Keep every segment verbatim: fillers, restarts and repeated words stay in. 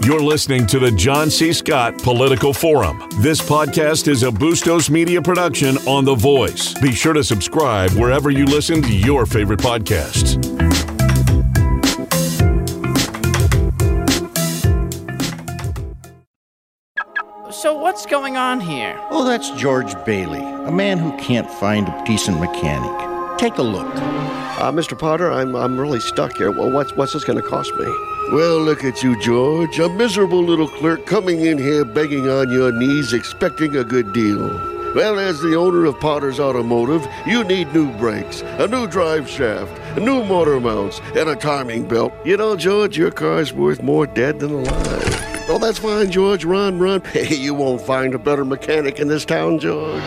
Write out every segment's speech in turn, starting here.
You're listening to the John C. Scott Political Forum. This podcast is a Bustos Media production on The Voice. Be sure to subscribe wherever you listen to your favorite podcasts. So what's going on here? Oh, that's George Bailey, a man who can't find a decent mechanic. Take a look. Uh, Mister Potter, I'm I'm really stuck here. Well, what's what's this going to cost me? Well, look at you, George. A miserable little clerk coming in here begging on your knees, expecting a good deal. Well, as the owner of Potter's Automotive, you need new brakes, a new drive shaft, new motor mounts, and a timing belt. You know, George, your car's worth more dead than alive. Oh, that's fine, George. Run, run. Hey, you won't find a better mechanic in this town, George.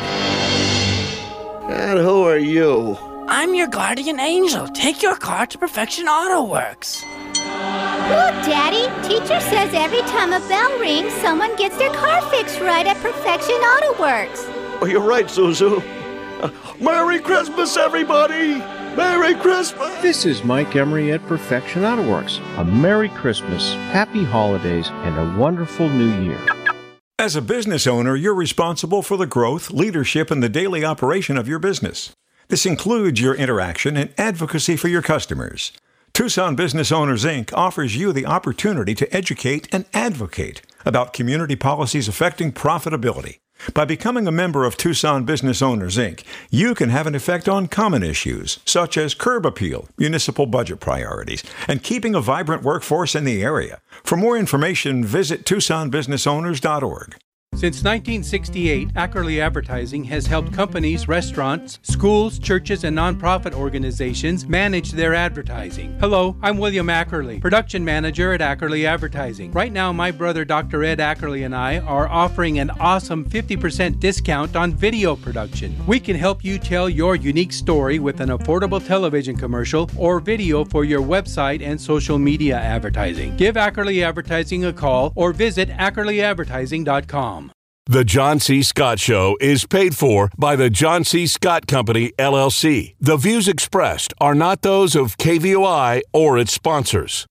And who are you? I'm your guardian angel. Take your car to Perfection Auto Works. Look, Daddy, teacher says every time a bell rings, someone gets their car fixed right at Perfection Auto Works. Oh, you're right, Zuzu. Uh, Merry Christmas, everybody! Merry Christmas! This is Mike Emery at Perfection Auto Works. A Merry Christmas, Happy Holidays, and a wonderful New Year. As a business owner, you're responsible for the growth, leadership, and the daily operation of your business. This includes your interaction and advocacy for your customers. Tucson Business Owners, Incorporated offers you the opportunity to educate and advocate about community policies affecting profitability. By becoming a member of Tucson Business Owners, Incorporated, you can have an effect on common issues, such as curb appeal, municipal budget priorities, and keeping a vibrant workforce in the area. For more information, visit Tucson Business Owners dot org. Since nineteen sixty-eight, Ackerley Advertising has helped companies, restaurants, schools, churches, and nonprofit organizations manage their advertising. Hello, I'm William Ackerley, production manager at Ackerley Advertising. Right now, my brother Doctor Ed Ackerley and I are offering an awesome fifty percent discount on video production. We can help you tell your unique story with an affordable television commercial or video for your website and social media advertising. Give Ackerley Advertising a call or visit ackerley advertising dot com. The John C. Scott Show is paid for by the John C. Scott Company, L L C. The views expressed are not those of K V O I or its sponsors.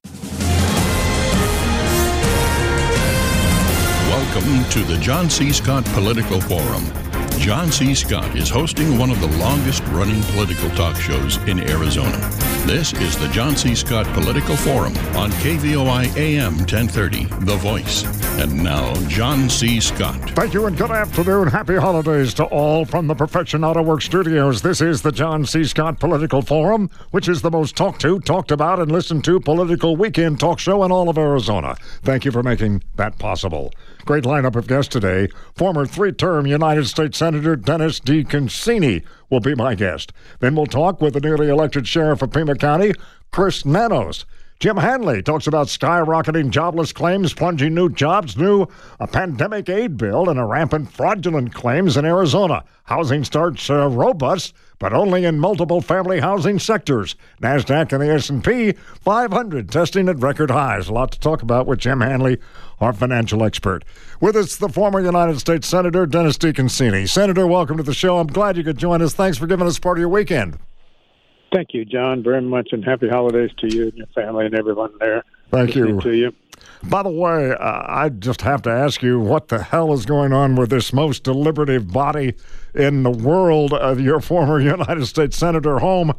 Welcome to the John C. Scott Political Forum. John C. Scott is hosting one of the longest-running political talk shows in Arizona. This is the John C. Scott Political Forum on K V O I A M ten thirty, The Voice. And now, John C. Scott. Thank you and good afternoon. Happy holidays to all from the Perfection Auto Works studios. This is the John C. Scott Political Forum, which is the most talked to, talked about, and listened to political weekend talk show in all of Arizona. Thank you for making that possible. Great lineup of guests today. Former three-term United States Senator Dennis DeConcini will be my guest. Then we'll talk with the newly elected sheriff of Pima County, Chris Nanos. Jim Hanley talks about skyrocketing jobless claims, plunging new jobs, new a pandemic aid bill, and a rampant fraudulent claims in Arizona. Housing starts uh, robust, but only in multiple family housing sectors. NASDAQ and the S and P five hundred testing at record highs. A lot to talk about with Jim Hanley, our financial expert. With us, the former United States Senator Dennis DeConcini. Senator, welcome to the show. I'm glad you could join us. Thanks for giving us part of your weekend. Thank you, John, very much, and happy holidays to you and your family and everyone there. Thank you. To you. By the way, uh, I just have to ask you, what the hell is going on with this most deliberative body in the world of your former United States Senator home?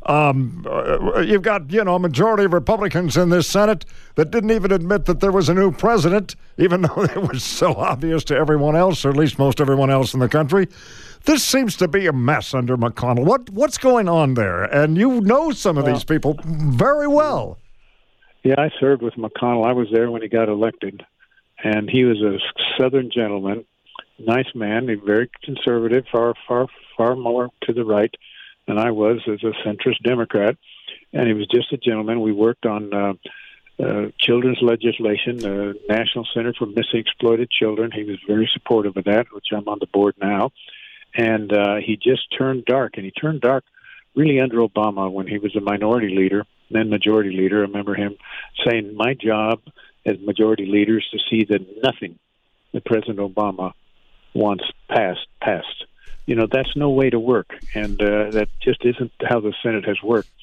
Um, uh, you've got, you know, a majority of Republicans in this Senate that didn't even admit that there was a new president, even though it was so obvious to everyone else, or at least most everyone else in the country. This seems to be a mess under McConnell. What What's going on there? And you know some of well, these people very well. Yeah, I served with McConnell. I was there when he got elected. And he was a Southern gentleman, nice man, very conservative, far, far, far more to the right than I was as a centrist Democrat. And he was just a gentleman. We worked on uh, uh, children's legislation, the uh, National Center for Missing Exploited Children. He was very supportive of that, which I'm on the board now. And uh, he just turned dark, and he turned dark really under Obama when he was a minority leader, then majority leader. I remember him saying, my job as majority leader is to see that nothing that President Obama wants passed, passed. You know, that's no way to work, and uh, that just isn't how the Senate has worked.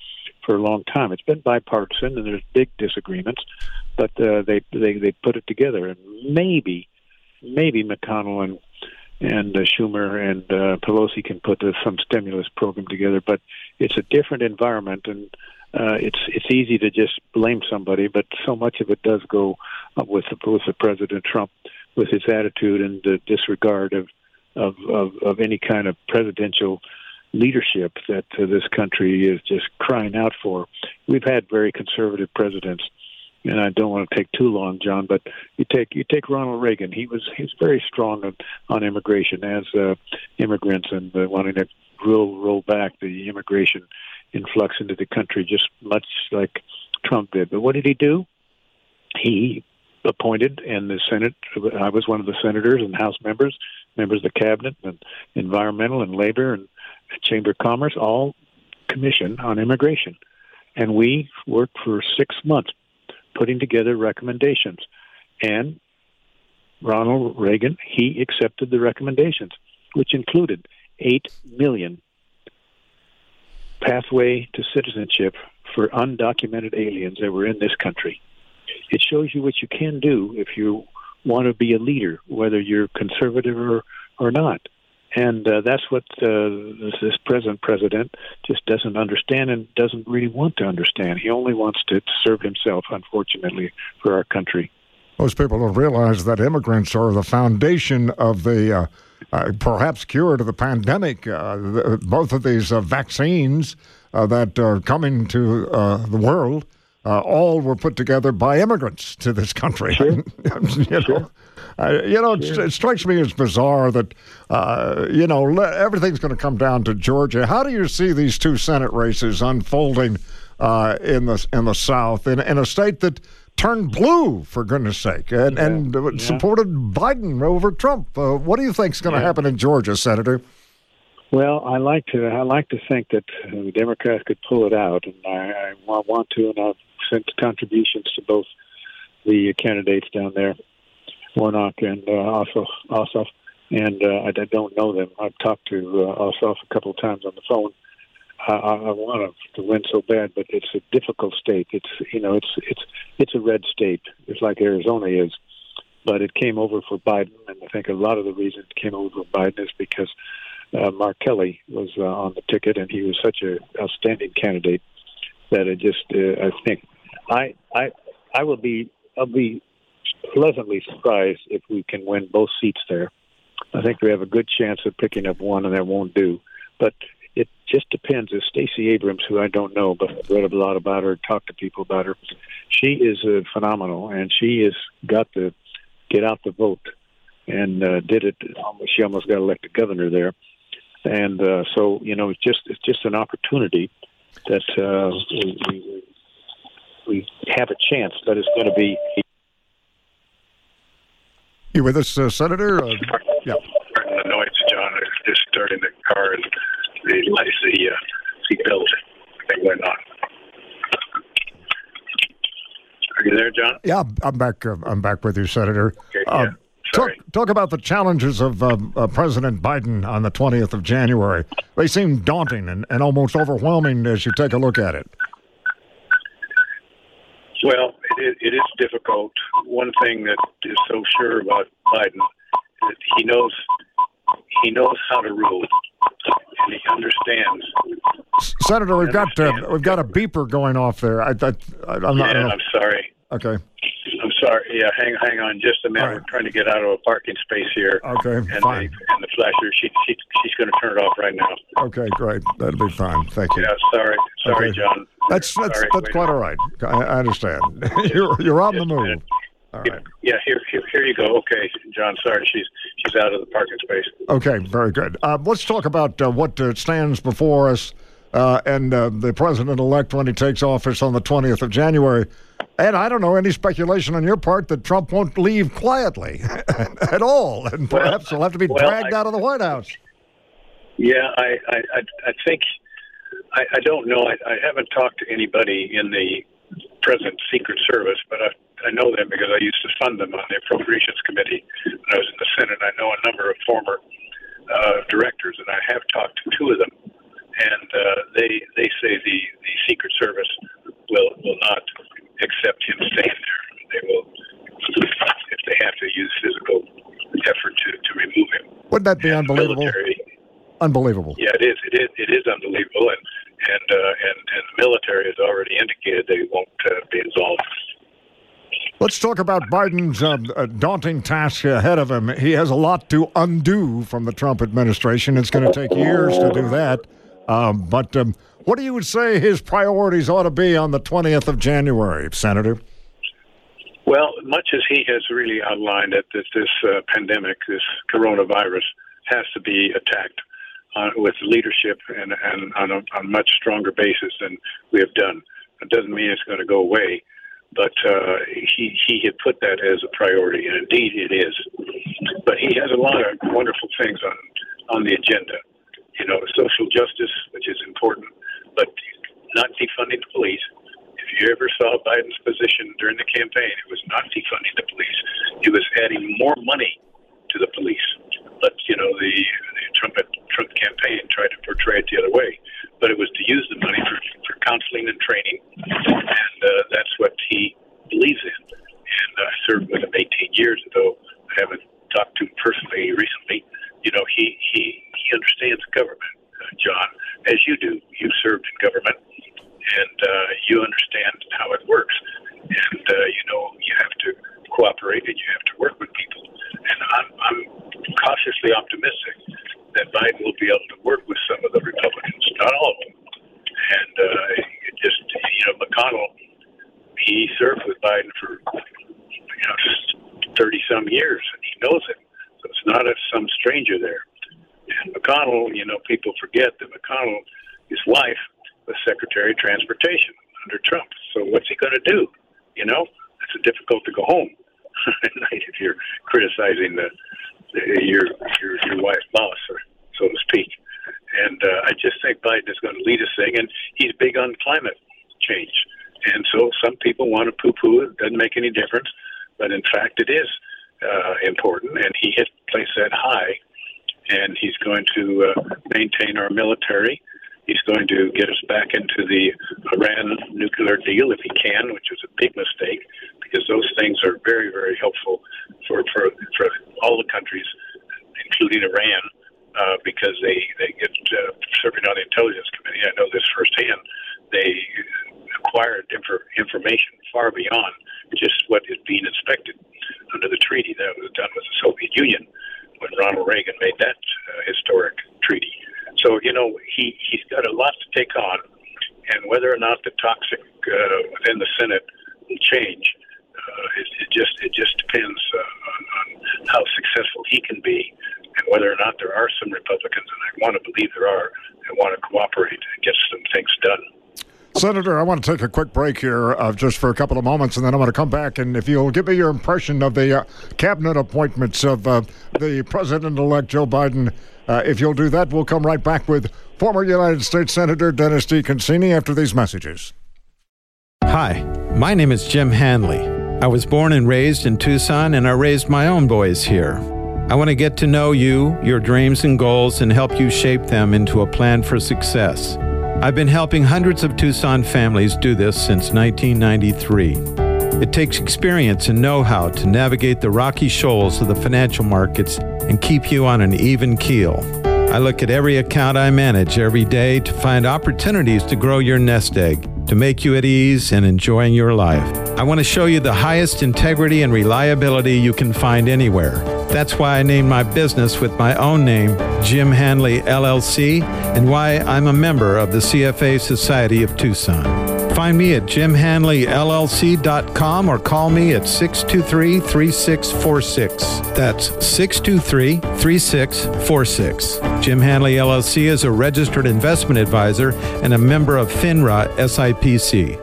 for a long time. It's been bipartisan, and there's big disagreements, but uh, they they they put it together, and maybe maybe McConnell and and uh, Schumer and uh, Pelosi can put uh, some stimulus program together. But it's a different environment, and uh, it's it's easy to just blame somebody, but so much of it does go uh, with the, with the President Trump, with his attitude and the disregard of of, of, of any kind of presidential leadership that uh, this country is just crying out for. We've had very conservative presidents, and I don't want to take too long, John, but you take you take Ronald Reagan. He was he was very strong on, on immigration as uh, immigrants and uh, wanting to roll roll back the immigration influx into the country, just much like Trump did. But what did he do? He appointed, and the Senate, I was one of the senators and House members, members of the cabinet, and environmental and labor and Chamber of Commerce, all commission on immigration. And we worked for six months putting together recommendations. And Ronald Reagan, he accepted the recommendations, which included eight million pathway to citizenship for undocumented aliens that were in this country. It shows you what you can do if you want to be a leader, whether you're conservative or, or not. And uh, that's what uh, this, this present president just doesn't understand and doesn't really want to understand. He only wants to serve himself, unfortunately, for our country. Most people don't realize that immigrants are the foundation of the uh, uh, perhaps cure to the pandemic. Uh, the, both of these uh, vaccines uh, that are coming to uh, the world uh, all were put together by immigrants to this country. Sure. you know, sure. Uh, you know, sure. it, it strikes me as bizarre that, uh, you know, le- everything's going to come down to Georgia. How do you see these two Senate races unfolding uh, in the in the South, in, in a state that turned blue, for goodness sake, and, yeah. and uh, yeah. supported Biden over Trump? Uh, what do you think is going to yeah. happen in Georgia, Senator? Well, I like to I like to think that uh, the Democrats could pull it out, and I, I want to, and I've sent contributions to both the candidates down there, Warnock and uh, Ossoff, Ossoff, and uh, I, I don't know them. I've talked to uh, Ossoff a couple of times on the phone. I, I, I want to win so bad, but it's a difficult state. It's you know, it's it's it's a red state. It's like Arizona is, but it came over for Biden, and I think a lot of the reason it came over for Biden is because uh, Mark Kelly was uh, on the ticket, and he was such an outstanding candidate that it just uh, I think I I I will be I'll be. pleasantly surprised if we can win both seats there. I think we have a good chance of picking up one, and that won't do. But it just depends. If Stacey Abrams, who I don't know, but I've read a lot about her, talked to people about her, she is uh, phenomenal, and she has got to get out the vote, and uh, did it. Almost, she almost got elected governor there, and uh, so you know, it's just it's just an opportunity that uh, we, we we have a chance, but it's going to be. You with us, uh, Senator? Uh, yeah. Pardon the noise, John. I was just starting the car and the, the uh, seatbelt thing went on. Are you there, John? Yeah, I'm back. Uh, I'm back with you, Senator. Okay, uh, yeah. Talk, talk about the challenges of uh, uh, President Biden on the twentieth of January. They seem daunting and, and almost overwhelming as you take a look at it. Well, it, it is difficult. One thing that is so sure about Biden is that he knows he knows how to rule, and he understands. Senator, we've got uh, we've got a beeper going off there. I, I, I'm not. Yeah, I'm sorry. Okay. I'm sorry. Yeah, hang hang on just a minute. Right. We're trying to get out of a parking space here. Okay, and fine. The, and the flasher, she, she she's going to turn it off right now. Okay, great. That'll be fine. Thank you. Yeah, sorry, sorry, okay. John. That's that's sorry, that's quite all right. I, I understand. you're you're on the move. All right. Yeah, here, here here you go. Okay, John. Sorry, she's she's out of the parking space. Okay, very good. Uh, let's talk about uh, what uh, stands before us. Uh, and uh, the president-elect when he takes office on the twentieth of January. And I don't know, any speculation on your part that Trump won't leave quietly at all, and perhaps well, he'll have to be well, dragged I, out of the White House. Yeah, I, I, I think, I, I don't know. I, I haven't talked to anybody in the President's Secret Service, but I, I know them because I used to fund them on the Appropriations Committee when I was in the Senate. I know a number of former uh, directors, and I have talked to two of them. and uh, they they say the, the Secret Service will will not accept him staying there. They will, if they have to, use physical effort to, to remove him. Wouldn't that be and unbelievable? Military, unbelievable. Yeah, it is. It is. It is unbelievable, and and uh, and and the military has already indicated they won't uh, be involved. Let's talk about Biden's uh, daunting task ahead of him. He has a lot to undo from the Trump administration. It's going to take years to do that. Um, but um, what do you would say his priorities ought to be on the twentieth of January, Senator? Well, much as he has really outlined it, that this uh, pandemic, this coronavirus, has to be attacked uh, with leadership and, and on a on a much stronger basis than we have done. It doesn't mean it's going to go away, but uh, he he had put that as a priority, and indeed it is. But he has a lot of wonderful things on on the agenda. You know, social justice, which is important, but not defunding the police. If you ever saw Biden's position during the campaign, it was not defunding the police. It was adding more money to the police. But, you know, the, the Trump, Trump campaign tried to portray it the other way. But it was to use the money for, for counseling and training, and uh, that's what he believes in. And I served with him eighteen years, though I haven't talked to him personally recently. You know, he, he, he understands government, uh, John, as you do. You served in government, and uh, you understand how it works. And, uh, you know, you have to cooperate and you have to work with people. And I'm, I'm cautiously optimistic that Biden will be able to work with some of the Republicans, not all of them. And uh, it just, you know, McConnell, he served with Biden for, you know, thirty-some years, and he knows it. So it's not a, some stranger there. And McConnell, you know, people forget that McConnell, his wife, was Secretary of Transportation under Trump. So what's he going to do? You know, it's difficult to go home at night if you're criticizing the, the your your your wife's boss, or so to speak. And uh, I just think Biden is going to lead this thing, and he's big on climate change. And so some people want to poo-poo it. It doesn't make any difference, but in fact it is uh, important, and he has placed that high. And he's going to uh, maintain our military. He's going to get us back into the Iran nuclear deal if he can, which was a big mistake, because those things are very, very helpful for for, for all the countries, including Iran, uh, because they, they get, uh, serving on the Intelligence Committee, I know this firsthand, they acquired inf- information far beyond just what is being inspected under the treaty that was done with the Soviet Union when Ronald Reagan made that uh, historic treaty. So, you know, he, he's got a lot to take on, and whether or not the toxic uh, within the Senate will change, uh, it, it just it just depends uh, on, on how successful he can be, and whether or not there are some Republicans, and I want to believe there are, that want to cooperate and get some things done. Senator, I want to take a quick break here uh, just for a couple of moments, and then I'm going to come back. And if you'll give me your impression of the uh, cabinet appointments of uh, the President-elect Joe Biden, uh, if you'll do that, we'll come right back with former United States Senator Dennis DeConcini after these messages. Hi, my name is Jim Hanley. I was born and raised in Tucson, and I raised my own boys here. I want to get to know you, your dreams and goals, and help you shape them into a plan for success. I've been helping hundreds of Tucson families do this since nineteen ninety-three. It takes experience and know-how to navigate the rocky shoals of the financial markets and keep you on an even keel. I look at every account I manage every day to find opportunities to grow your nest egg, to make you at ease and enjoying your life. I want to show you the highest integrity and reliability you can find anywhere. That's why I named my business with my own name, Jim Hanley L L C, and why I'm a member of the C F A Society of Tucson. Find me at jim hanley l l c dot com or call me at six two three, three six four six. That's six two three, three six four six. Jim Hanley L L C is a registered investment advisor and a member of FINRA S I P C.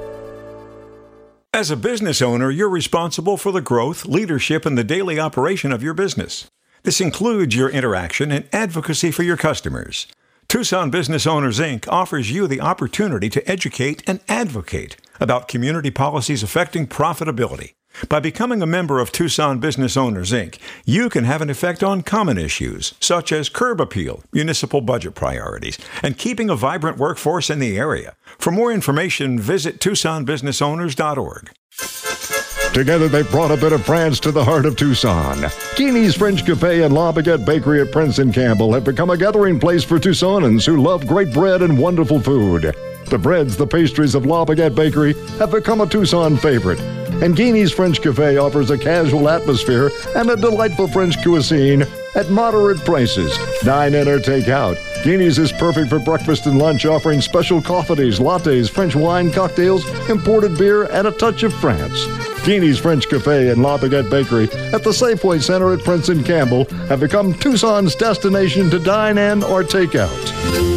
As a business owner, you're responsible for the growth, leadership, and the daily operation of your business. This includes your interaction and advocacy for your customers. Tucson Business Owners, Incorporated offers you the opportunity to educate and advocate about community policies affecting profitability, By becoming a member of Tucson Business Owners, Incorporated, you can have an effect on common issues, such as curb appeal, municipal budget priorities, and keeping a vibrant workforce in the area. For more information, visit Tucson Business Owners dot org. Together, they brought a bit of France to the heart of Tucson. Keeney's French Cafe and La Baguette Bakery at Prince and Campbell have become a gathering place for Tucsonans who love great bread and wonderful food. The breads, the pastries of La Baguette Bakery have become a Tucson favorite. And Keeney's French Cafe offers a casual atmosphere and a delightful French cuisine at moderate prices. Dine in or take out. Keeney's is perfect for breakfast and lunch, offering special coffees, lattes, French wine, cocktails, imported beer, and a touch of France. Keeney's French Cafe and La Baguette Bakery at the Safeway Center at Prince and Campbell have become Tucson's destination to dine in or take out.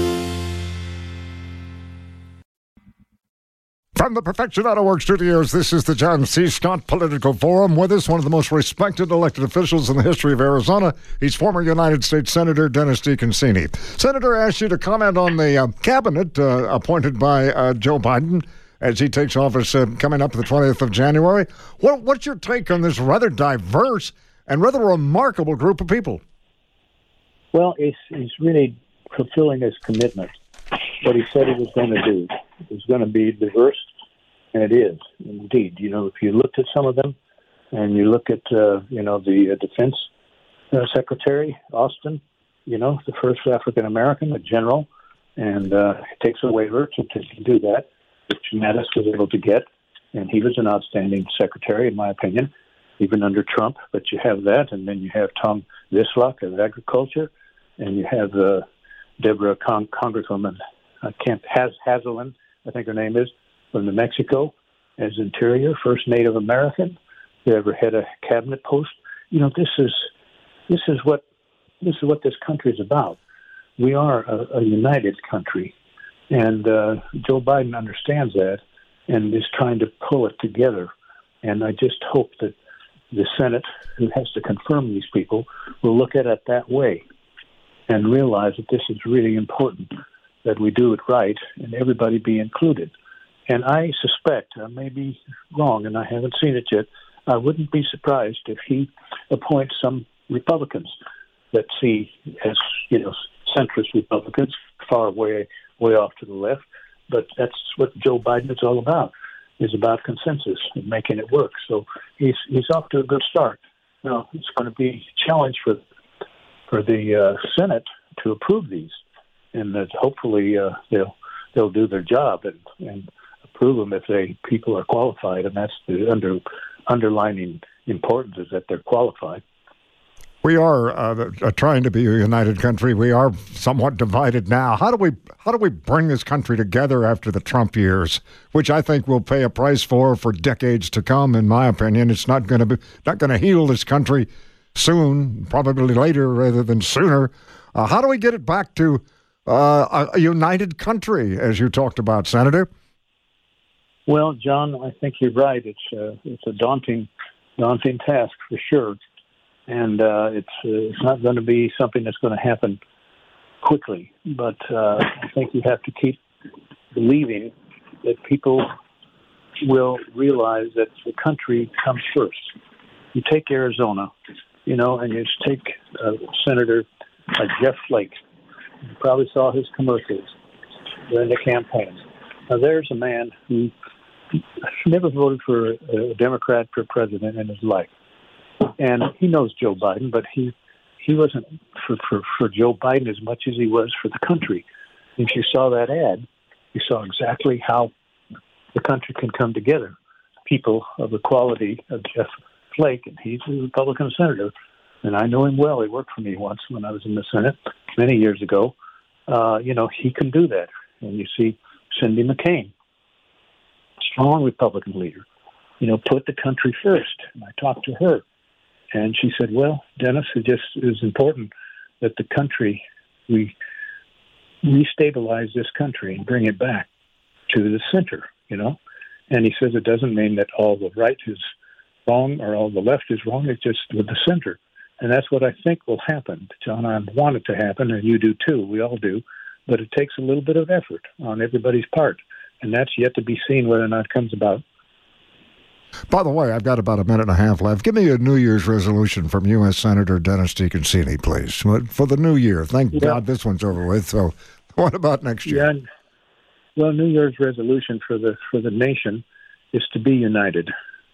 From the Perfection Auto Works studios, this is the John C. Scott Political Forum. With us, one of the most respected elected officials in the history of Arizona. He's former United States Senator Dennis DeConcini. Senator, I asked you to comment on the uh, cabinet uh, appointed by uh, Joe Biden as he takes office uh, coming up the twentieth of January. What, what's your take on this rather diverse and rather remarkable group of people? Well, he's, he's really fulfilling his commitment. What he said he was going to do. It was going to be diverse, and it is, indeed. You know, if you looked at some of them, and you look at, uh, you know, the uh, Defense uh, Secretary, Austin, you know, the first African-American, a general, and uh, it takes a waiver to, to do that, which Mattis was able to get, and he was an outstanding secretary, in my opinion, even under Trump. But you have that, and then you have Tom Vislock of Agriculture, and you have uh, Deborah Con- Congresswoman uh, Kemp Haz- Hazelin, I think her name is, from New Mexico, as Interior, first Native American who ever had a cabinet post. You know, this is this is what this is what this country is about. We are a, a united country, and uh, Joe Biden understands that and is trying to pull it together. And I just hope that the Senate, who has to confirm these people, will look at it that way and realize that this is really important, that we do it right and everybody be included. And I suspect, I may be wrong and I haven't seen it yet, I wouldn't be surprised if he appoints some Republicans that see as, you know, centrist Republicans, far way, way off to the left. But that's what Joe Biden is all about, is about consensus and making it work. So he's he's off to a good start. Now, it's going to be a challenge for, for the uh, Senate to approve these, and that hopefully uh, they'll they'll do their job and, and approve them if they people are qualified, and that's the under underlining importance is that they're qualified. We are uh, trying to be a united country. We are somewhat divided now. How do we how do we bring this country together after the Trump years, which I think we'll pay a price for for decades to come? In my opinion, it's not going to be not going to heal this country soon, probably later rather than sooner. Uh, how do we get it back to uh, a, a united country, as you talked about, Senator? Well, John, I think you're right. It's uh, it's a daunting daunting task for sure. And uh, it's uh, it's not going to be something that's going to happen quickly. But uh, I think you have to keep believing that people will realize that the country comes first. You take Arizona, you know, and you just take uh, Senator uh, Jeff Flake. You probably saw his commercials during the campaign. Now, there's a man who never voted for a Democrat for president in his life. And he knows Joe Biden, but he he wasn't for, for, for Joe Biden as much as he was for the country. If you saw that ad, you saw exactly how the country can come together. People of the quality of Jeff Flake, and he's a Republican senator, and I know him well. He worked for me once when I was in the Senate many years ago. Uh, you know, he can do that. And you see Cindy McCain, strong Republican leader, you know, put the country first. And I talked to her. And she said, well, Dennis, it just is important that the country, we restabilize this country and bring it back to the center, you know. And he says it doesn't mean that all the right is wrong or all the left is wrong. It's just with the center. And that's what I think will happen. John, I want it to happen, and you do too. We all do. But it takes a little bit of effort on everybody's part. And that's yet to be seen whether or not it comes about. By the way, I've got about a minute and a half left. Give me a New Year's resolution from U S Senator Dennis DeConcini, please, for the new year. Thank yeah. God this one's over with. So what about next year? Yeah. Well, New Year's resolution for the for the nation is to be united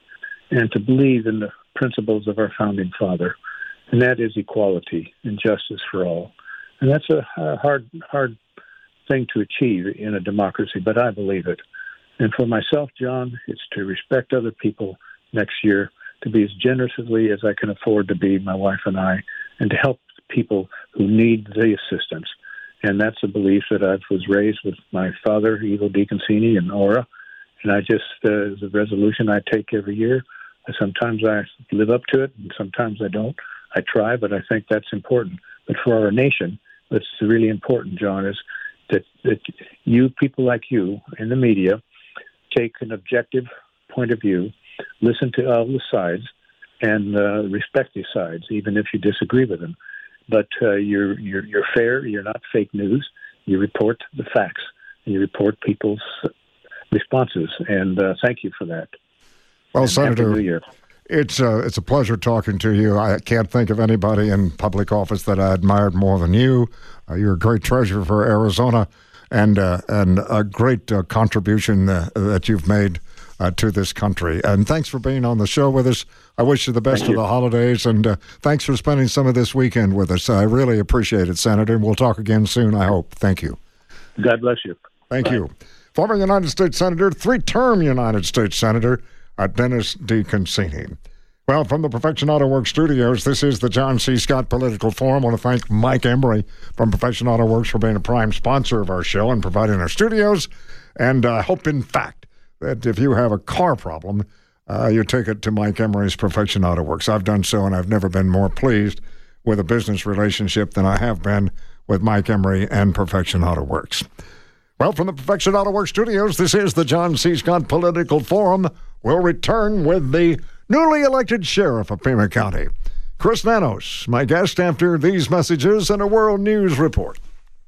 and to believe in the principles of our founding father, and that is equality and justice for all. And that's a, a hard hard thing to achieve in a democracy, but I believe it. And for myself, John, it's to respect other people next year, to be as generously as I can afford to be, my wife and I, and to help people who need the assistance. And that's a belief that I was raised with my father, Evo DeConcini, and Aura. And I just, uh, as a resolution I take every year. Sometimes I live up to it, and sometimes I don't. I try, but I think that's important. But for our nation, what's really important, John, is that, that you, people like you in the media, take an objective point of view, listen to all the sides, and uh, respect these sides, even if you disagree with them. But uh, you're, you're you're fair. You're not fake news. You report the facts. And you report people's responses. And uh, thank you for that. Well, and Senator, it's uh, it's a pleasure talking to you. I can't think of anybody in public office that I admired more than you. Uh, you're a great treasure for Arizona. And uh, and a great uh, contribution uh, that you've made uh, to this country. And thanks for being on the show with us. I wish you the best Thank of you. the holidays, and uh, thanks for spending some of this weekend with us. I really appreciate it, Senator. We'll talk again soon, I hope. Thank you. God bless you. Thank Bye. you. Former United States Senator, three-term United States Senator, uh, Dennis DeConcini. Well, from the Perfection Auto Works studios, this is the John C. Scott Political Forum. I want to thank Mike Embry from Perfection Auto Works for being a prime sponsor of our show and providing our studios. And I uh, hope, in fact, that if you have a car problem, uh, you take it to Mike Embry's Perfection Auto Works. I've done so, and I've never been more pleased with a business relationship than I have been with Mike Embry and Perfection Auto Works. Well, from the Perfection Auto Works studios, this is the John C. Scott Political Forum. We'll return with the newly elected sheriff of Pima County, Chris Nanos, my guest after these messages and a World News Report.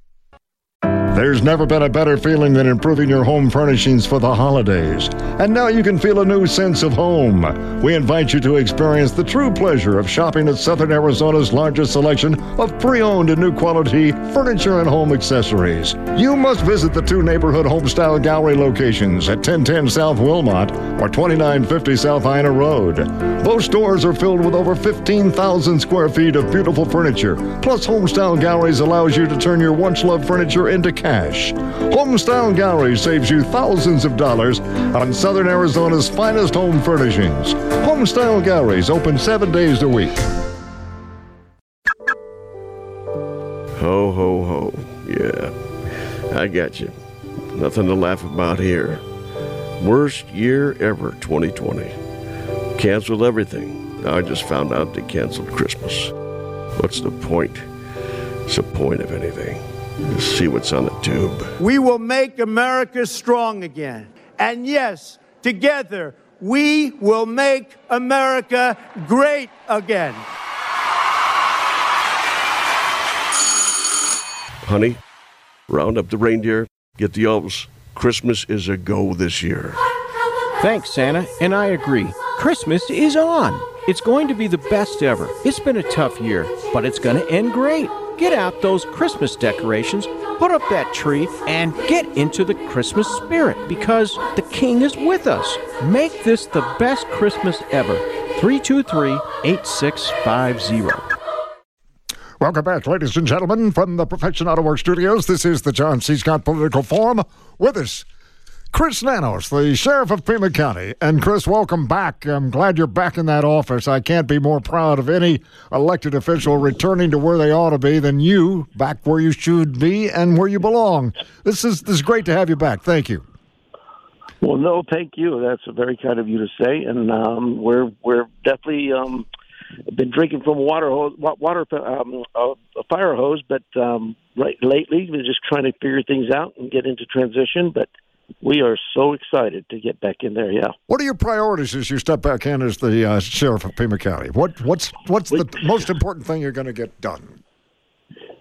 There's never been a better feeling than improving your home furnishings for the holidays. And now you can feel a new sense of home. We invite you to experience the true pleasure of shopping at Southern Arizona's largest selection of pre-owned and new quality furniture and home accessories. You must visit the two neighborhood Homestyle Gallery locations at ten ten South Wilmot or twenty-nine fifty South Ina Road. Both stores are filled with over fifteen thousand square feet of beautiful furniture. Plus, Homestyle Galleries allows you to turn your once-loved furniture into cash. Homestyle Gallery saves you thousands of dollars on Southern Arizona's finest home furnishings. Homestyle Galleries open seven days a week. Ho, ho, ho. Yeah, I got you. Nothing to laugh about here. Worst year ever, twenty twenty. Canceled everything. Now I just found out they canceled Christmas. What's the point? What's the point of anything? Just see what's on the tube. We will make America strong again. And yes, together, we will make America great again. Honey, round up the reindeer, get the elves. Christmas is a go this year. Thanks, Santa, and I agree. Christmas is on. It's going to be the best ever. It's been a tough year, but it's going to end great. Get out those Christmas decorations, put up that tree, and get into the Christmas spirit because the King is with us. Make this the best Christmas ever. three two three, eight six five zero. Welcome back, ladies and gentlemen, from the Perfection Auto Works studios. This is the John C. Scott Political Forum. With us, Chris Nanos, the sheriff of Pima County. And Chris, welcome back. I'm glad you're back in that office. I can't be more proud of any elected official returning to where they ought to be than you, back where you should be and where you belong. This is this is great to have you back. Thank you. Well, no, thank you. That's very kind of you to say. And um, we're we're definitely um, been drinking from a water hose, water um, a fire hose, but um, right lately we're just trying to figure things out and get into transition. But we are so excited to get back in there, yeah. What are your priorities as you step back in as the uh, sheriff of Pima County? What what's what's the most important thing you're going to get done?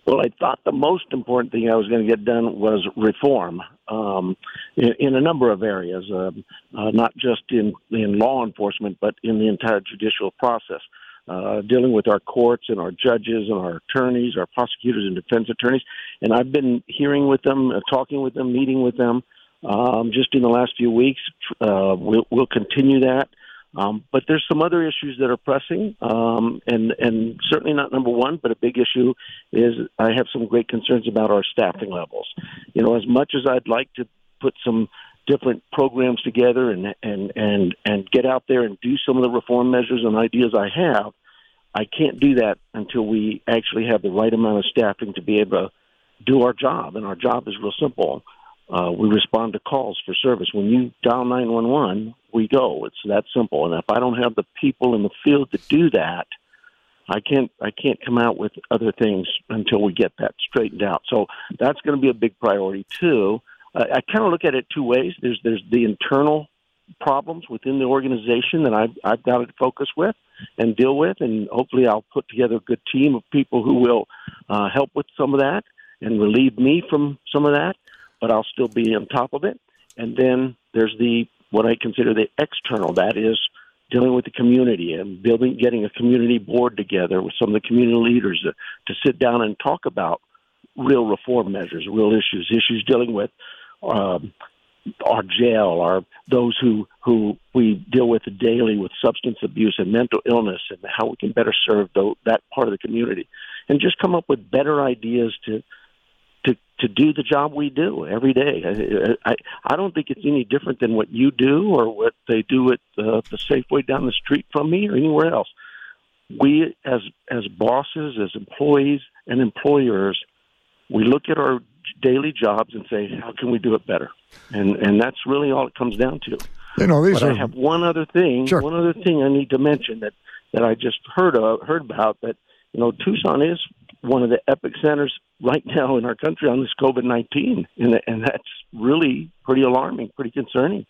Well, I thought the most important thing I was going to get done was reform um, in, in a number of areas, uh, uh, not just in, in law enforcement, but in the entire judicial process, uh, dealing with our courts and our judges and our attorneys, our prosecutors and defense attorneys. And I've been hearing with them, uh, talking with them, meeting with them um, just in the last few weeks. Uh, we'll, we'll continue that. Um, but there's some other issues that are pressing, um, and, and certainly not number one, but a big issue is I have some great concerns about our staffing levels. You know, as much as I'd like to put some different programs together and, and, and, and get out there and do some of the reform measures and ideas I have, I can't do that until we actually have the right amount of staffing to be able to do our job. And our job is real simple. Uh, we respond to calls for service. When you dial nine one one, we go. It's that simple. And if I don't have the people in the field to do that, I can't I can't come out with other things until we get that straightened out. So that's going to be a big priority too. Uh, I kind of look at it two ways. There's there's the internal problems within the organization that I've I've got to focus with and deal with, and hopefully I'll put together a good team of people who will uh, help with some of that and relieve me from some of that. But I'll still be on top of it. And then there's the what I consider the external. That is dealing with the community and building, getting a community board together with some of the community leaders to, to sit down and talk about real reform measures, real issues, issues dealing with um, our jail, our those who, who we deal with daily with substance abuse and mental illness, and how we can better serve the, that part of the community, and just come up with better ideas to to to do the job we do every day. I, I I don't think it's any different than what you do or what they do at uh, the Safeway down the street from me or anywhere else. We, as as bosses, as employees and employers, we look at our daily jobs and say, how can we do it better? And and that's really all it comes down to. You know, these but are... I have one other thing. Sure. One other thing I need to mention that, that I just heard of, heard about. That you know, Tucson is one of the epicenters right now in our country on this COVID nineteen, and, and that's really pretty alarming, pretty concerning.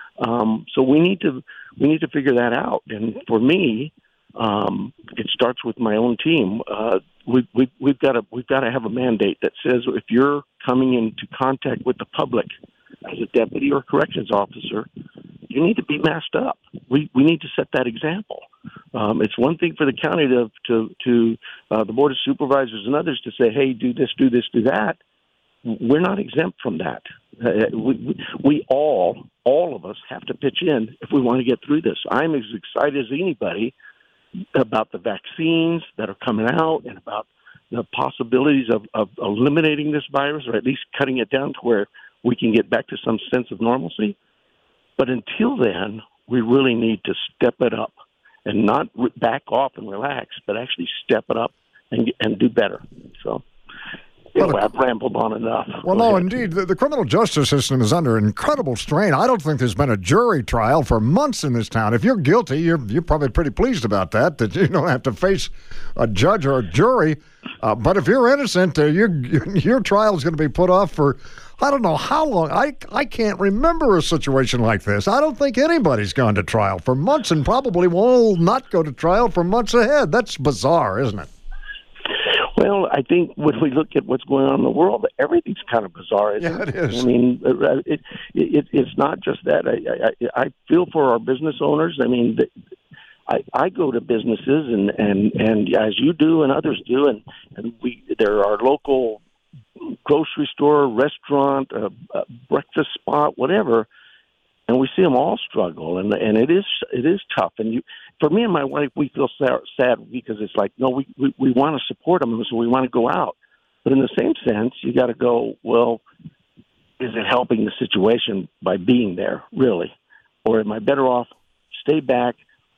Um, so we need to we need to figure that out. And for me, um, it starts with my own team. Uh, we, we, we've got to we've got to have a mandate that says if you're coming into contact with the public as a deputy or corrections officer, you need to be masked up. We we need to set that example. Um, it's one thing for the county to to to uh, the board of supervisors and others to say, "Hey, do this, do this, do that." We're not exempt from that. Uh, we, we all, all of us, have to pitch in if we want to get through this. I'm as excited as anybody about the vaccines that are coming out and about the possibilities of, of eliminating this virus, or at least cutting it down to where we can get back to some sense of normalcy. But until then, we really need to step it up and not re- back off and relax, but actually step it up and and do better. So, anyway, I've rambled on enough. Well, no, indeed. The, the criminal justice system is under incredible strain. I don't think there's been a jury trial for months in this town. If you're guilty, you're you're probably pretty pleased about that, that you don't have to face a judge or a jury. Uh, but if you're innocent, uh, your your trial is going to be put off for, I don't know how long. I, I can't remember a situation like this. I don't think anybody's gone to trial for months and probably will not go to trial for months ahead. That's bizarre, isn't it? Well, I think when we look at what's going on in the world, everything's kind of bizarre, isn't yeah, it? it is. I mean, it, it, it's not just that. I, I, I feel for our business owners. I mean, I, I go to businesses, and, and, and as you do and others do, and, and we there are local grocery store, restaurant, uh, uh, breakfast spot, whatever, and we see them all struggle, and and it is it is tough. And you, for me and my wife, we feel sad, sad because it's like, no, we we, we want to support them, so we want to go out. But in the same sense, you got to go, well, is it helping the situation by being there, really? Or am I better off stay back,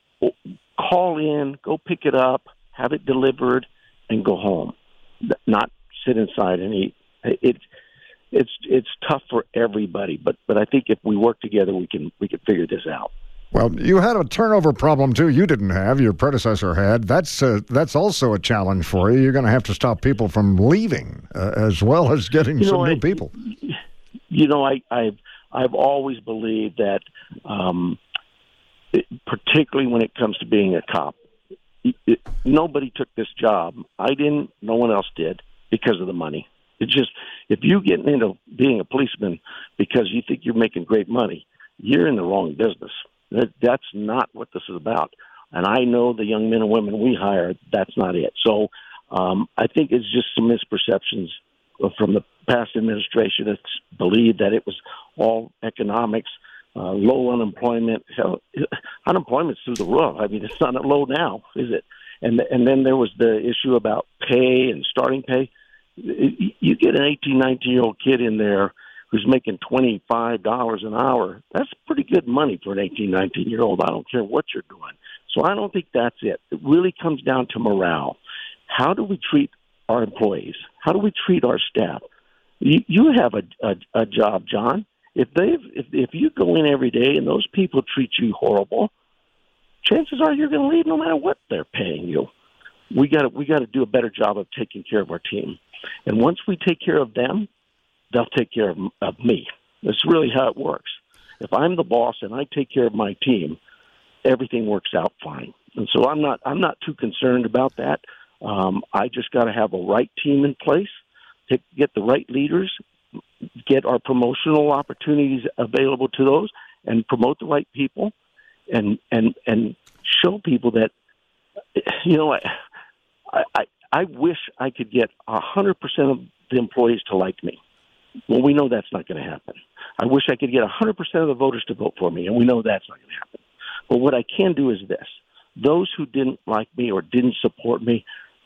call in, go pick it up, have it delivered, and go home, not sit inside and eat. It's it's it's tough for everybody, but but I think if we work together, we can we can figure this out. Well, you had a turnover problem too. You didn't have. Your predecessor had. That's uh, that's also a challenge for you. You're going to have to stop people from leaving uh, as well as getting you some know, new I, people. You know, I, I've I've always believed that, um, it, particularly when it comes to being a cop, it, it, nobody took this job. I didn't. No one else did. because of the money. It's just, if you get into being a policeman because you think you're making great money, you're in the wrong business. That, that's not what this is about. And I know the young men and women we hire, that's not it. So um, I think it's just some misperceptions from the past administration that's believed that it was all economics, uh, low unemployment. Hell, unemployment's through the roof. I mean, it's not low now, is it? And and then there was the issue about pay and starting pay. You get an eighteen, nineteen-year-old kid in there who's making twenty-five dollars an hour. That's pretty good money for an eighteen, nineteen-year-old. I don't care what you're doing. So I don't think that's it. It really comes down to morale. How do we treat our employees? How do we treat our staff? You, you have a, a, a job, John. If they if if you go in every day and those people treat you horrible, chances are you're going to leave no matter what they're paying you. We got to we got to do a better job of taking care of our team. And once we take care of them, they'll take care of, of me. That's really how it works. If I'm the boss and I take care of my team, everything works out fine. And so I'm not I'm not too concerned about that. Um, I just got to have a right team in place, to get the right leaders, get our promotional opportunities available to those, and promote the right people, and and and show people that, you know, I I, I wish I could get a hundred percent of the employees to like me. Well, we know that's not going to happen. I wish I could get a hundred percent of the voters to vote for me, and we know that's not going to happen. But what I can do is this: those who didn't like me or didn't support me,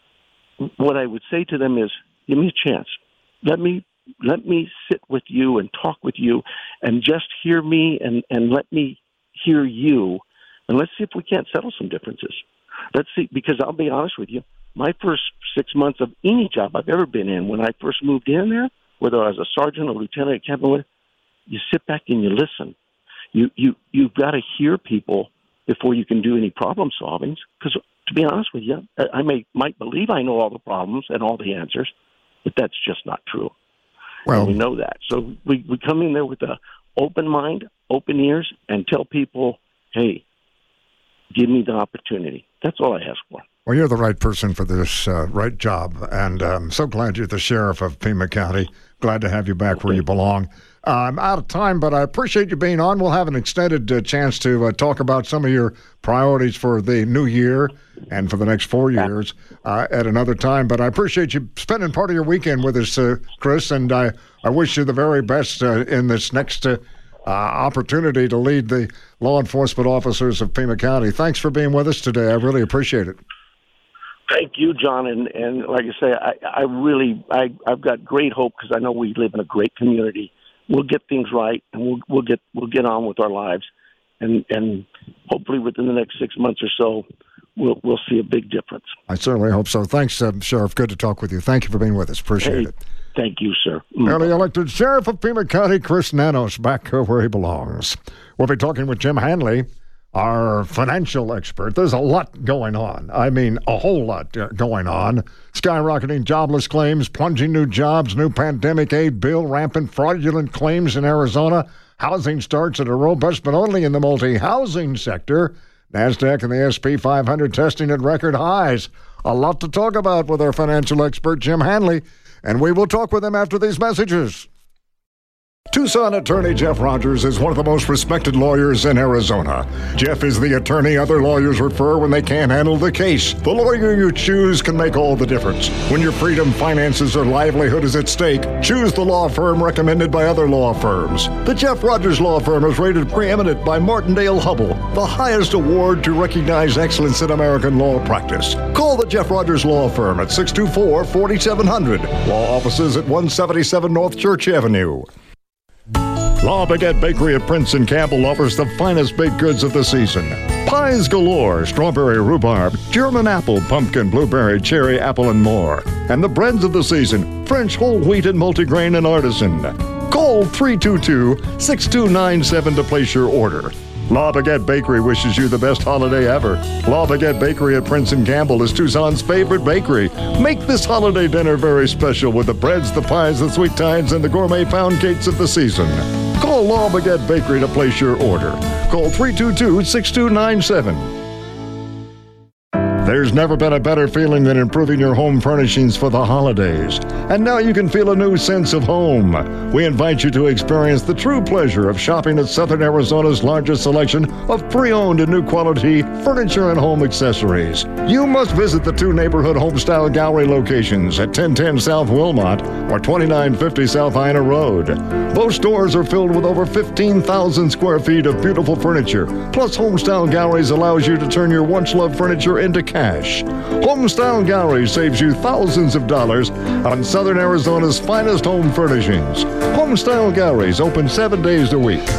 what I would say to them is, give me a chance. Let me let me sit with you and talk with you, and just hear me and, and let me hear you, and let's see if we can't settle some differences. Let's see, because I'll be honest with you, my first six months of any job I've ever been in, when I first moved in there, whether I was a sergeant, a lieutenant, a captain, you sit back and you listen. You you you've got to hear people before you can do any problem solving. Because to be honest with you, I may might believe I know all the problems and all the answers, but that's just not true. Well, and we know that. So we, we come in there with an open mind, open ears, and tell people, hey, give me the opportunity. That's all I ask for. Well, you're the right person for this uh, right job, and I'm so glad you're the sheriff of Pima County. Glad to have you back where you belong. Uh, I'm out of time, but I appreciate you being on. We'll have an extended uh, chance to uh, talk about some of your priorities for the new year and for the next four years uh, at another time. But I appreciate you spending part of your weekend with us, uh, Chris, and I, I wish you the very best uh, in this next uh, uh, opportunity to lead the law enforcement officers of Pima County. Thanks for being with us today. I really appreciate it. Thank you, John, and, and like I say, I, I really, I, I've got great hope because I know we live in a great community. We'll get things right, and we'll we'll get we'll get on with our lives, and and hopefully within the next six months or so, we'll we'll see a big difference. I certainly hope so. Thanks, uh, Sheriff. Good to talk with you. Thank you for being with us. Appreciate hey, it. Thank you, sir. Newly elected Sheriff of Pima County, Chris Nanos, back where he belongs. We'll be talking with Jim Hanley, our financial expert. There's a lot going on. I mean, a whole lot uh, going on. Skyrocketing jobless claims, plunging new jobs, new pandemic aid bill, rampant fraudulent claims in Arizona. Housing starts at a robust, but only in the multi-housing sector. NASDAQ and the S P five hundred testing at record highs. A lot to talk about with our financial expert, Jim Hanley, and we will talk with him after these messages. Tucson attorney Jeff Rogers is one of the most respected lawyers in Arizona. Jeff is the attorney other lawyers refer when they can't handle the case. The lawyer you choose can make all the difference. When your freedom, finances, or livelihood is at stake, choose the law firm recommended by other law firms. The Jeff Rogers Law Firm is rated preeminent by Martindale Hubbell, the highest award to recognize excellence in American law practice. Call the Jeff Rogers Law Firm at six two four, four seven zero zero. Law offices at one seventy-seven North Church Avenue. La Baguette Bakery at Prince and Campbell offers the finest baked goods of the season. Pies galore, strawberry, rhubarb, German apple, pumpkin, blueberry, cherry, apple, and more. And the breads of the season, French whole wheat and multigrain and artisan. Call three two two, six two nine seven to place your order. La Baguette Bakery wishes you the best holiday ever. La Baguette Bakery at Prince and Campbell is Tucson's favorite bakery. Make this holiday dinner very special with the breads, the pies, the sweet tides, and the gourmet pound cakes of the season. Call La Baguette Bakery to place your order. Call three two two, six two nine seven. There's never been a better feeling than improving your home furnishings for the holidays. And now you can feel a new sense of home. We invite you to experience the true pleasure of shopping at Southern Arizona's largest selection of pre-owned and new quality furniture and home accessories. You must visit the two neighborhood Homestyle Gallery locations at ten ten South Wilmot or twenty-nine fifty South Ina Road. Both stores are filled with over fifteen thousand square feet of beautiful furniture. Plus, Homestyle Galleries allows you to turn your once-loved furniture into cash. Homestyle Gallery saves you thousands of dollars on Southern Arizona's finest home furnishings. Homestyle Galleries open seven days a week.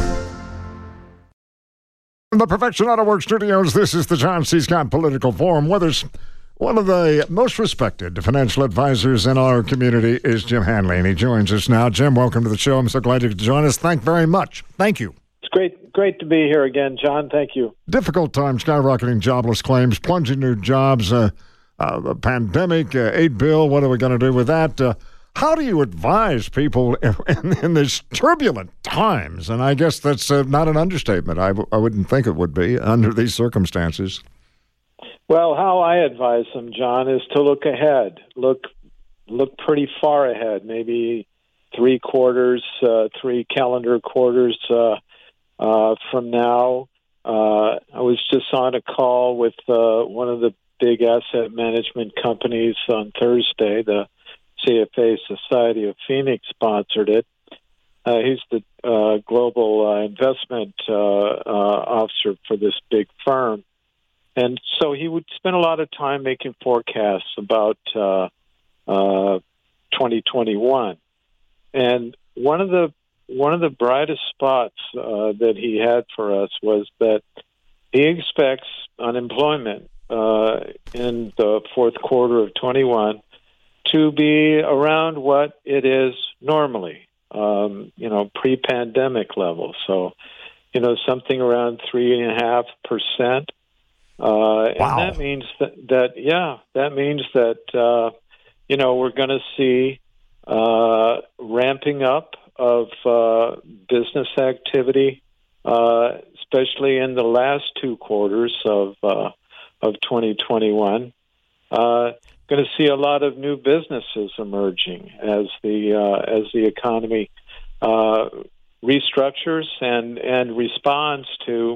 From the Perfection Auto Works studios, this is the John C. Scott Political Forum. With us, one of the most respected financial advisors in our community is Jim Hanley, and he joins us now. Jim, welcome to the show. I'm so glad you could join us. Thank you very much. Thank you. It's great, great to be here again, John. Thank you. Difficult time, skyrocketing jobless claims, plunging new jobs, uh, uh, the pandemic, uh, aid bill. What are we going to do with that? Uh, how do you advise people in, in, in these turbulent times? And I guess that's uh, not an understatement. I, w- I wouldn't think it would be under these circumstances. Well, how I advise them, John, is to look ahead. Look, look pretty far ahead. Maybe three quarters, uh, three calendar quarters. Uh, Uh, from now, uh, I was just on a call with uh, one of the big asset management companies on Thursday. The C F A Society of Phoenix sponsored it. Uh, he's the uh, global uh, investment uh, uh, officer for this big firm. And so he would spend a lot of time making forecasts about uh, uh, twenty twenty-one. And one of the One of the brightest spots uh, that he had for us was that he expects unemployment uh, in the fourth quarter of twenty-one to be around what it is normally, um, you know, pre-pandemic levels. So, you know, something around three and a half percent. Uh, wow. And that means that, that, yeah, that means that, uh, you know, we're going to see uh, ramping up of uh, business activity, uh, especially in the last two quarters of uh, of twenty twenty-one. Uh, going to see a lot of new businesses emerging as the uh, as the economy uh, restructures and and responds to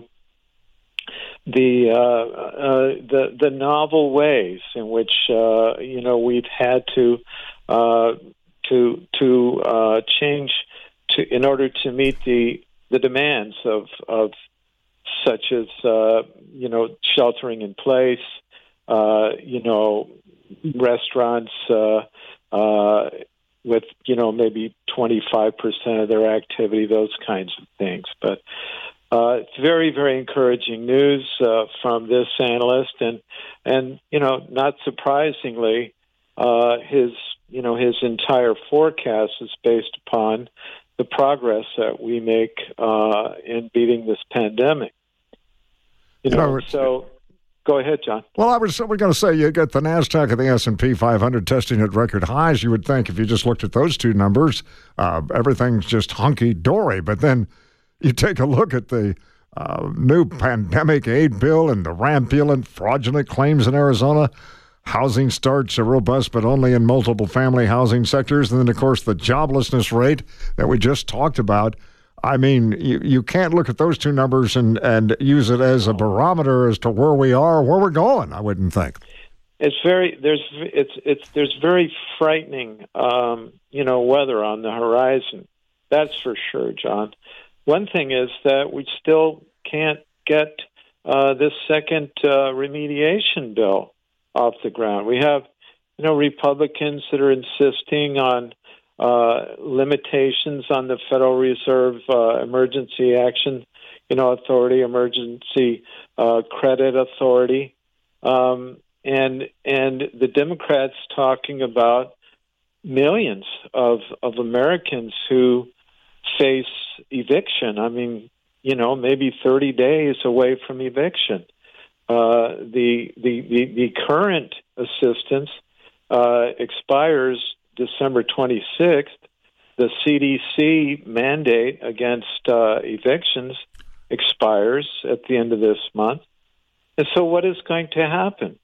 the uh, uh, the the novel ways in which uh, you know we've had to uh, to to uh, change to in order to meet the the demands of of such as uh, you know sheltering in place, uh, you know restaurants uh, uh, with you know maybe twenty-five percent of their activity, those kinds of things, but. Uh, it's very, very encouraging news uh, from this analyst, and and you know, not surprisingly, uh, his you know his entire forecast is based upon the progress that we make uh, in beating this pandemic. You know, so go ahead, John. Well, I was going to say you get the NASDAQ and the S and P five hundred testing at record highs. You would think if you just looked at those two numbers, uh, everything's just hunky dory, but then. You take a look at the uh, new pandemic aid bill and the rampant, fraudulent claims in Arizona. Housing starts are robust, but only in multiple family housing sectors. And then, of course, the joblessness rate that we just talked about. I mean, you, you can't look at those two numbers and, and use it as a barometer as to where we are, where we're going, I wouldn't think. It's very, there's, it's, it's, there's very frightening, um, you know, weather on the horizon. That's for sure, John. One thing is that we still can't get uh, this second uh, remediation bill off the ground. We have, you know, Republicans that are insisting on uh, limitations on the Federal Reserve uh, Emergency Action, you know, Authority, Emergency uh, Credit Authority, um, and and the Democrats talking about millions of of Americans who face eviction. I mean, you know, maybe thirty days away from eviction. Uh, the, the the the current assistance uh, expires December twenty-sixth. The C D C mandate against uh, evictions expires at the end of this month. And so what is going to happen?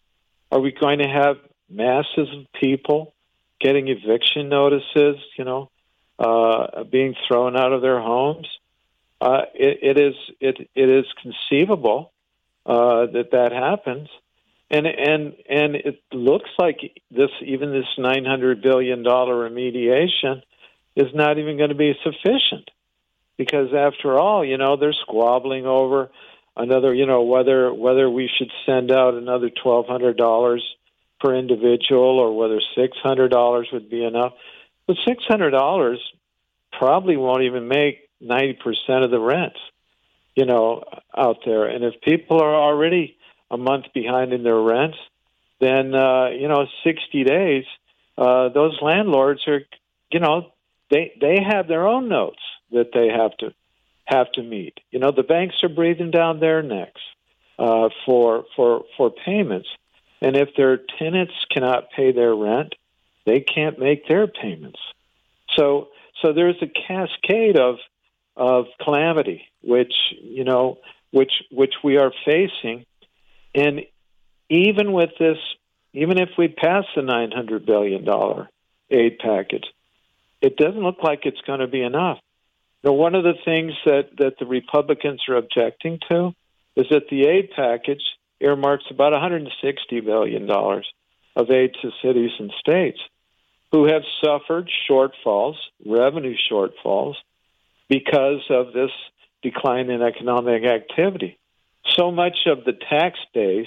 Are we going to have masses of people getting eviction notices, you know, uh, being thrown out of their homes? Uh, it, it is it it is conceivable uh, that that happens, and and and it looks like this even this nine hundred billion dollar remediation is not even going to be sufficient, because after all, you know, they're squabbling over another, you know, whether whether we should send out another twelve hundred dollars per individual or whether six hundred dollars would be enough. But six hundred dollars probably won't even make ninety percent of the rents, you know, out there. And if people are already a month behind in their rents, then, uh, you know, sixty days, uh, those landlords are, you know, they they have their own notes that they have to have to meet. You know, the banks are breathing down their necks uh, for for for payments. And if their tenants cannot pay their rent, they can't make their payments. So so there's a cascade of of calamity, which, you know, which which we are facing. And even with this, even if we pass the nine hundred billion dollars aid package, it doesn't look like it's going to be enough. Now, one of the things that, that the Republicans are objecting to is that the aid package earmarks about one hundred sixty billion dollars of aid to cities and states who have suffered shortfalls, revenue shortfalls, because of this decline in economic activity. So much of the tax base,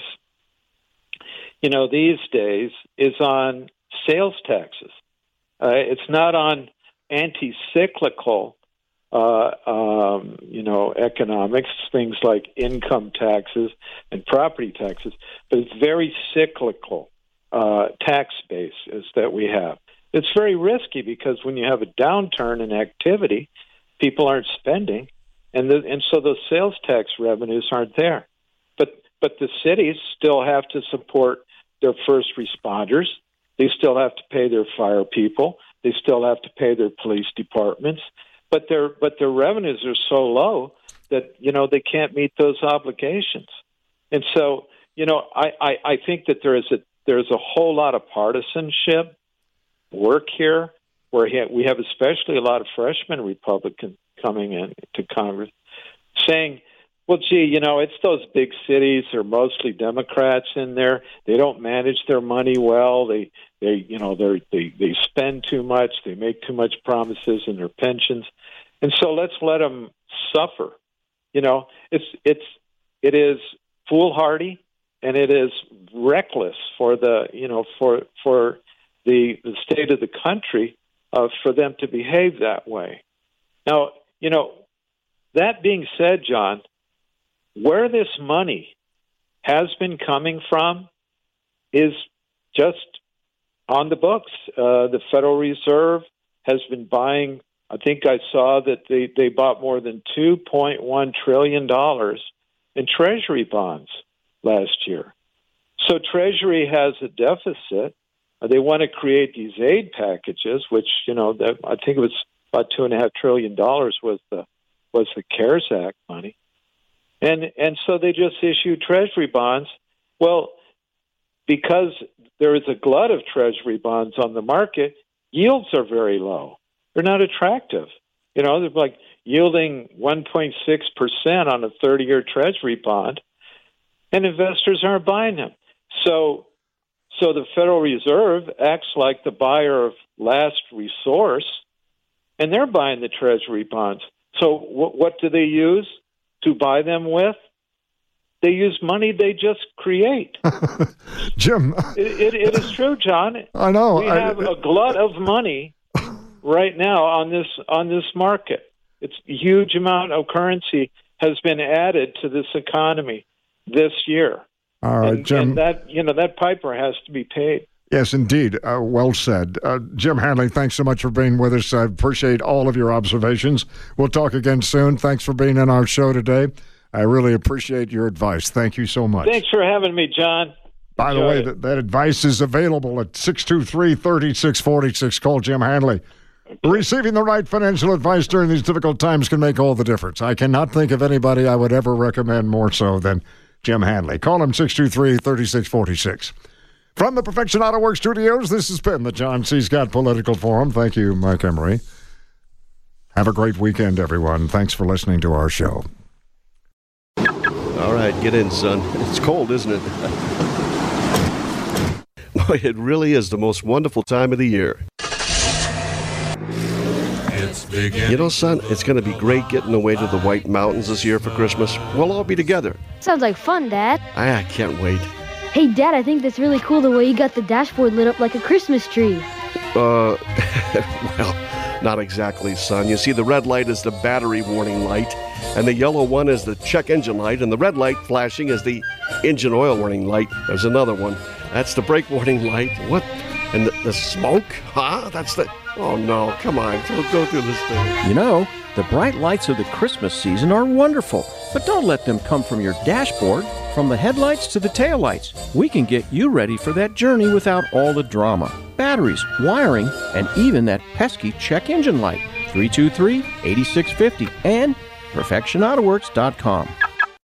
you know, these days is on sales taxes. Uh, it's not on anti-cyclical, uh, um, you know, economics, things like income taxes and property taxes, but it's very cyclical uh, tax base is that we have. It's very risky because when you have a downturn in activity, people aren't spending, and the, and so those sales tax revenues aren't there. But but the cities still have to support their first responders. They still have to pay their fire people. They still have to pay their police departments. But their but their revenues are so low that, you know, they can't meet those obligations. And so, you know, I, I, I think that there is a there's a whole lot of partisanship work here, where we have especially a lot of freshman Republicans coming in to Congress saying, well, gee, you know, it's those big cities. They're mostly Democrats in there. They don't manage their money well. They, they, you know, they they they spend too much. They make too much promises in their pensions, and so let's let them suffer. You know, it's it's it is foolhardy and it is reckless for the you know for for the, the state of the country uh, for them to behave that way. Now, you know, that being said, John, where this money has been coming from is just on the books. Uh, the Federal Reserve has been buying, I think I saw that they, they bought more than two point one trillion dollars in Treasury bonds last year. So Treasury has a deficit. Uh, they want to create these aid packages, which, you know, that, I think it was about two and a half trillion dollars was the was the CARES Act money. And and so they just issue Treasury bonds. Well, because there is a glut of Treasury bonds on the market, yields are very low. They're not attractive. You know, they're like yielding one point six percent on a thirty-year Treasury bond, and investors aren't buying them. So, so the Federal Reserve acts like the buyer of last resource, and they're buying the Treasury bonds. So what, what do they use to buy them with? They use money they just create. Jim. It, it, it is true, John. I know. We have I, a glut of money right now on this on this market. It's a huge amount of currency has been added to this economy this year. All right, and, Jim. And that, you know, that piper has to be paid. Yes, indeed. Uh, well said. Uh, Jim Hanley, thanks so much for being with us. I appreciate all of your observations. We'll talk again soon. Thanks for being in our show today. I really appreciate your advice. Thank you so much. Thanks for having me, John. By Enjoy the way, that, that advice is available at six two three, three six four six. Call Jim Hanley. Okay. Receiving the right financial advice during these difficult times can make all the difference. I cannot think of anybody I would ever recommend more so than Jim Hanley. Call him six two three, three six four six. From the Perfection Auto Works studios, this has been the John C. Scott Political Forum. Thank you, Mike Emery. Have a great weekend, everyone. Thanks for listening to our show. All right, get in, son. It's cold, isn't it? Boy, it really is the most wonderful time of the year. You know, son, it's going to be great getting away to the White Mountains this year for Christmas. We'll all be together. Sounds like fun, Dad. I, I can't wait. Hey, Dad, I think that's really cool the way you got the dashboard lit up like a Christmas tree. Uh, well, not exactly, son. You see, the red light is the battery warning light, and the yellow one is the check engine light, and the red light flashing is the engine oil warning light. There's another one. That's the brake warning light. What? And the, the smoke? Huh? That's the... Oh, no. Come on. Don't go through this thing. You know, the bright lights of the Christmas season are wonderful, but don't let them come from your dashboard. From the headlights to the taillights, we can get you ready for that journey without all the drama. Batteries, wiring, and even that pesky check engine light. three two three, eight six five zero and perfection auto works dot com.